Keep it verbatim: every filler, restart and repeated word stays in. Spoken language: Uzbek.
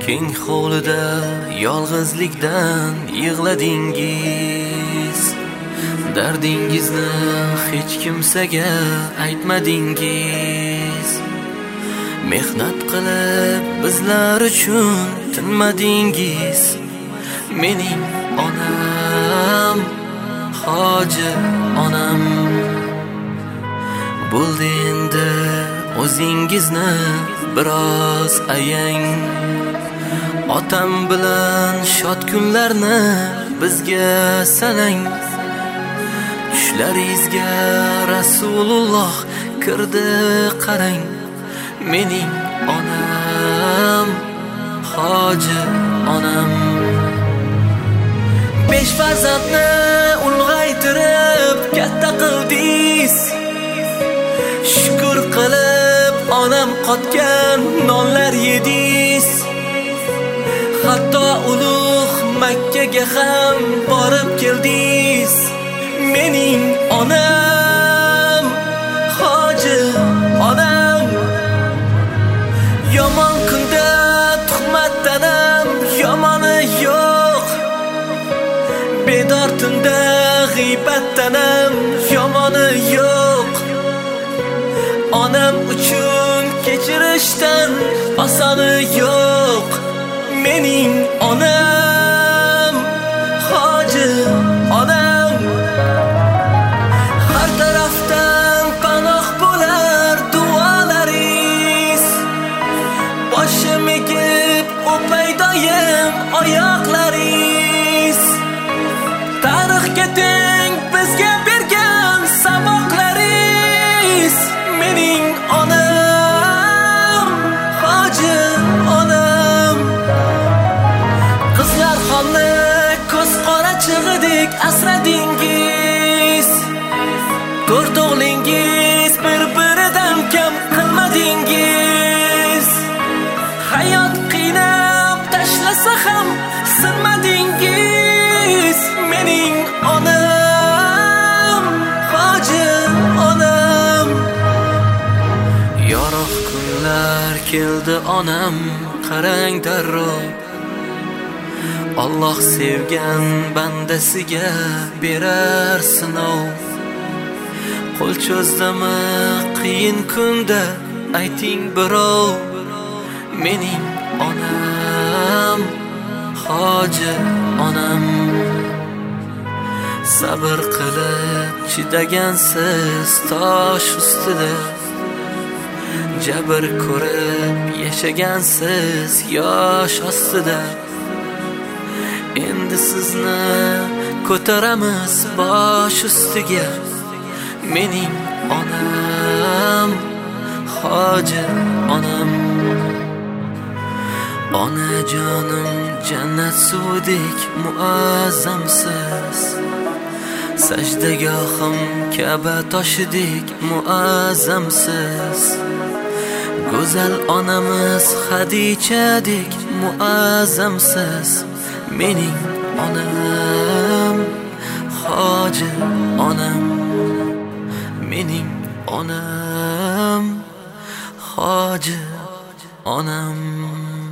Keng hovlida yolg'izlikdan yig'ladingiz. Dardingizni hech kimsaga aytmadingiz. Mehnat qilib bizlar uchun tinmadingiz. Mening onam, hoji onam. Bo'ldi endi o'zingizni biroz ayang. Otam bilan shod kunlarni bizga salang. Tushlaringizga Rasululloh kirdi qarang. Mening onam, hoji onam. Besh farzandni ulg'aytirib katta qildingiz. Shukr qilib onam qotgan nonlar yedingiz. Hatto ulug' Makkaga ham borib keldingiz. Mening onam, hoji onam. Yomon kunda tuhmatdan ham yomoni yo'q. Bedor tunda g'iybatdan ham yomoni yo'q. Onam uchun kechirishdan osoni yo'q. Mening onam, hoji onam. Har tarafdan panoh bo'lar duolaringiz. Boshim egib o'pay doim oyoqlaringiz. Tarixga teng bizga bergan saboqlaringiz. Mening onam, hoji onam. Qizlar xonni ko'z qorachig'idek asradingiz. To'rt o'g'lingiz bir-biridan kam qilmadingiz. Hayot qiynab tashlasa ham sinmadingiz. Mening onam, hoji onam. Yorug' kunlar keldi onam, qarang darrov. Alloh sevgan bandasiga berar sinov. Qo'l cho'zdimi qiyin kunda ayting birov. Mening onam, hoji onam. Sabr qilib chidagansiz tosh ustida. Jabr ko'rib yashagansiz yosh ostida. Endi sizni ko'taramiz bosh ustiga. Mening onam, hoji onam. Onajonim jannat suvdek muazzamsiz. Sajdagohim Ka'ba toshidek muazzamsiz. Go'zal onamiz Xadichadek muazzamsiz. Mening onam, hoji onam. Mening onam, hoji onam.